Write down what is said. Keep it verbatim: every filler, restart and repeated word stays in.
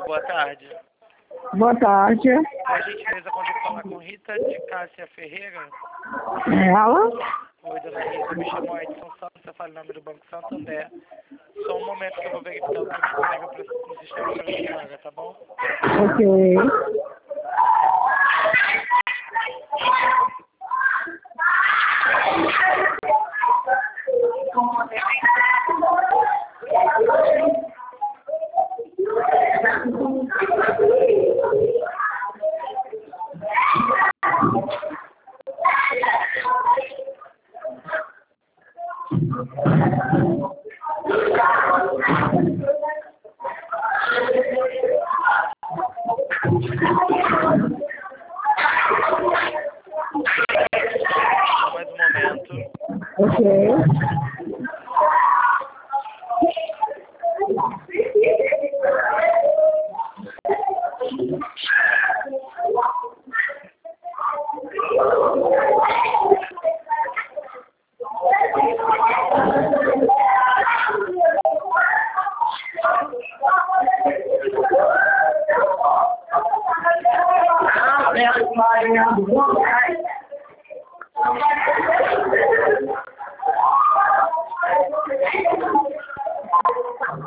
boa tarde. Boa tarde. Por gentileza, consigo falar com Rita de Cássia Ferreira? Ela? Oi, dona Rita, me chamo Edson Santos, eu falo em nome do Banco Santander. Só um momento que eu vou verificar o que está disponível pra, no sistema para a senhora, tá bom? Ok. Só mais um momento. Ok. Ah,